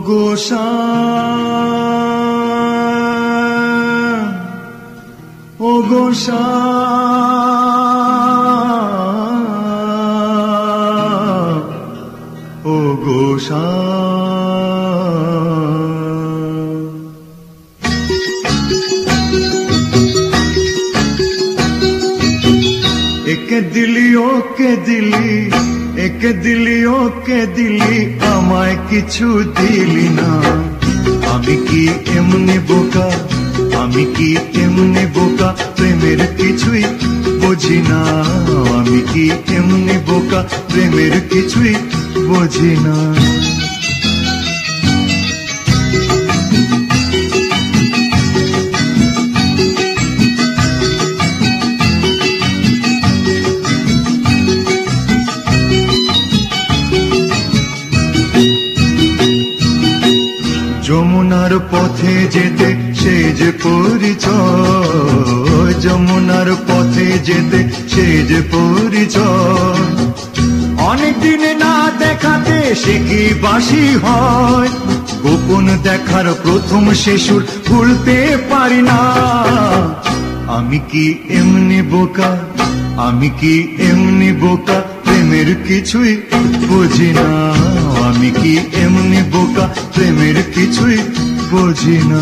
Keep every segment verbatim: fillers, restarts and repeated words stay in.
গোসাই ও গোসাই ও গোসাই একে দিলি ওকে দিলি একে দিলি ওকে দিলি আমায় কিছু দিলি না। আমি কি এমনি বোকা আমি কি এমনি বোকা প্রেমের কিছুই বুঝি না। আমি কি এমনি বোকা প্রেমের কিছুই বুঝি না। যমুনার পথে যেতে সে যে পরিচয় যমুনার পথে যেতে সে যে পরিচয় অনেক দিনে না দেখাতে সে কি বাসি হয়। গোপন দেখার প্রথম শেষুর ভুলতে পারি না। আমি কি এমনি বোকা আমি কি এমনি বোকা প্রেমের কিছুই বুঝি না। আমি কি এমনি বোকা প্রেমের কিছুই বুঝি না।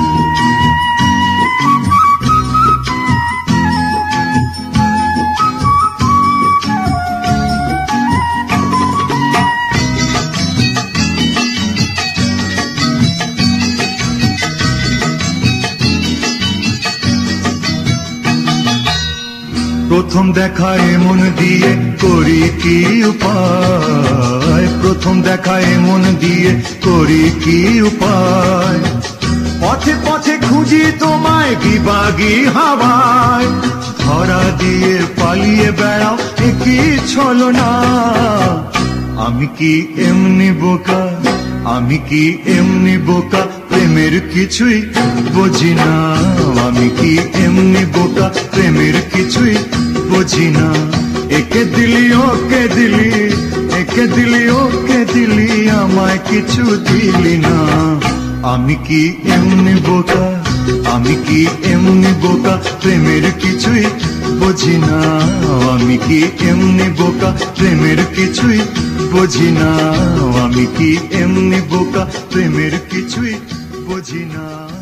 প্রথম দেখায় মন দিয়ে করি কি উপায় প্রথম দেখায় মন দিয়ে করি কি উপায়। পথে পথে খুঁজি তোমায় বিবাগী হাওয়ায় ধরা দিয়ে পালিয়ে বেড়াও একই ছলনা। আমি কি এমনি বোকা আমি কি এমনি বোকা প্রেমের কিছুই বুঝি না। আমি কি এমনি বোকা প্রেমের কিছুই বুঝি না। একে দিলি ওকে দিলি একে দিলি ওকে দিলি আমায় কিছু দিলি না। আমি কি এমনি বোকা আমি কি এমনি বোকা প্রেমের কিছুই বুঝি না। আমি কি এমনি বোকা প্রেমের কিছুই বুঝি না। আমি কি এমনি বোকা প্রেমের কিছুই বুঝি না।